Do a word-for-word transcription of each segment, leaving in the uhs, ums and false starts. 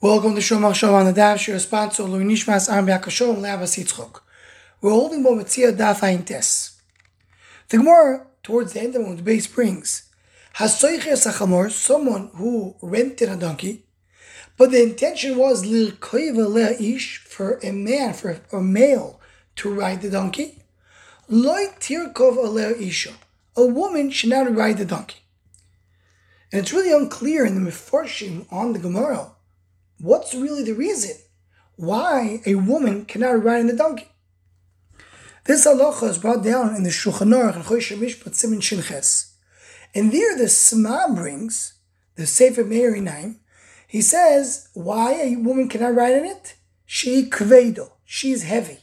Welcome to Shomar Shom on the Daf. Shir sponsor Lui Nishmas Am Yakashom Le'Abbas Yitzchok. We're holding Bometzia Daf Ayin Tes. The Gemara towards the end of the base brings Hasoiches Achamor, someone who rented a donkey, but the intention was Lirkoiva Le'ish, for a man, for a male to ride the donkey. Loi Tirkov Aleh Isha, a woman should not ride the donkey. And it's really unclear in the Mefarshim on the Gemara what's really the reason why a woman cannot ride in the donkey. This halacha is brought down in the Shulchan Aruch and Choshen Mishpat Siman Shin Ches. And there the Sma brings, the Sefer Meir Einayim, he says why a woman cannot ride in it? She kvedo, she is heavy.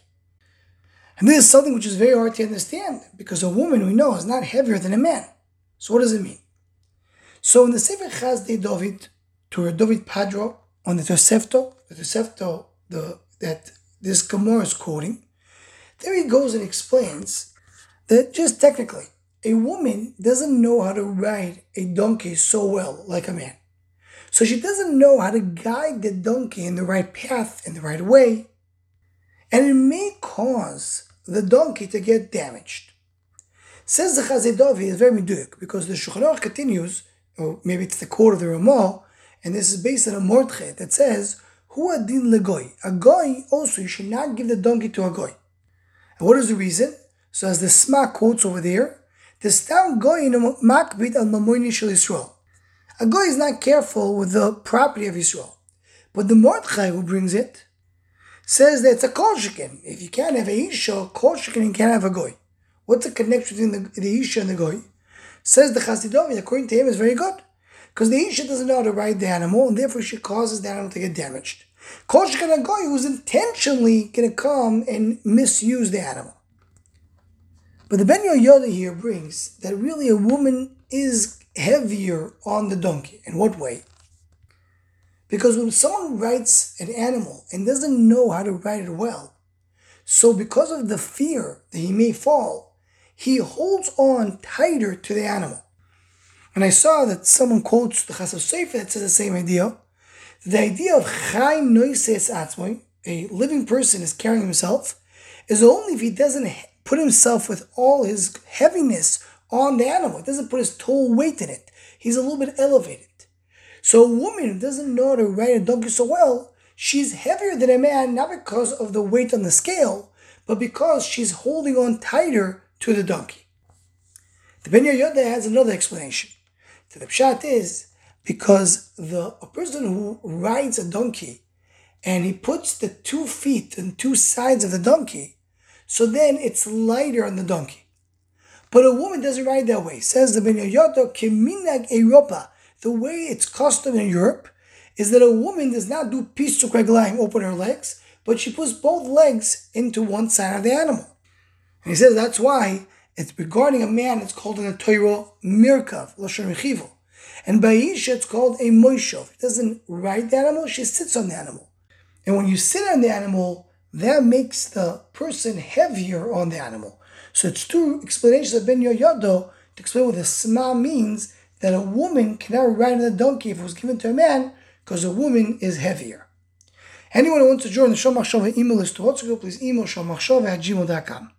And this is something which is very hard to understand, because a woman, we know, is not heavier than a man. So what does it mean? So in the Sefer Chazdei David, to David Padro, on the Tosefto, the Tosefto the, that this Gemara is quoting, there he goes and explains that just technically, a woman doesn't know how to ride a donkey so well like a man. So she doesn't know how to guide the donkey in the right path, in the right way, and it may cause the donkey to get damaged. Says the Chazdei David, is very meduyuk, because the Shulchan Aruch continues, or maybe it's the quote of the Ramah, and this is based on a mordche that says, Hu adin legoy. A goy also, you should not give the donkey to a goy. And what is the reason? So as the Sma quotes over there, the stam goy makbid al mamoini shel Yisrael. A goy is not careful with the property of Yisrael. But the mordche who brings it says that it's a kol sheken. If you can't have a isha, kol sheken, you can't have a goy. What's the connection between the, the isha and the goy? Says the Chazdei David, according to him, is very good. Because the Isha doesn't know how to ride the animal, and therefore she causes the animal to get damaged. Kol sheken a goy who's intentionally going to come and misuse the animal. But the Ben Yehoyada here brings that really a woman is heavier on the donkey. In what way? Because when someone rides an animal and doesn't know how to ride it well, so because of the fear that he may fall, he holds on tighter to the animal. And I saw that someone quotes the Chassav Sofer that says the same idea. The idea of Chai Noises Atzmoi, a living person is carrying himself, is only if he doesn't put himself with all his heaviness on the animal. He doesn't put his total weight in it. He's a little bit elevated. So a woman who doesn't know how to ride a donkey so well, she's heavier than a man, not because of the weight on the scale, but because she's holding on tighter to the donkey. The Ben Yehoyada has another explanation. The pshat is because the a person who rides a donkey and he puts the two feet and two sides of the donkey, so then it's lighter on the donkey. But a woman doesn't ride that way. Says the Ben Yehoyada, Keminag Europa, the way it's custom in Europe is that a woman does not do pisuk reglaim, open her legs, but she puts both legs into one side of the animal. And he says that's why it's regarding a man, it's called in the Torah Mirkav, Lashon Rechivo. And by Isha, it's called a Moishov. It doesn't ride the animal, she sits on the animal. And when you sit on the animal, that makes the person heavier on the animal. So it's two explanations of Ben Yehoyada to explain what the Sma means, that a woman cannot ride on a donkey if it was given to a man, because a woman is heavier. Anyone who wants to join the Shomar Shova email list to WhatsApp, please email shomachshova at gmail dot com.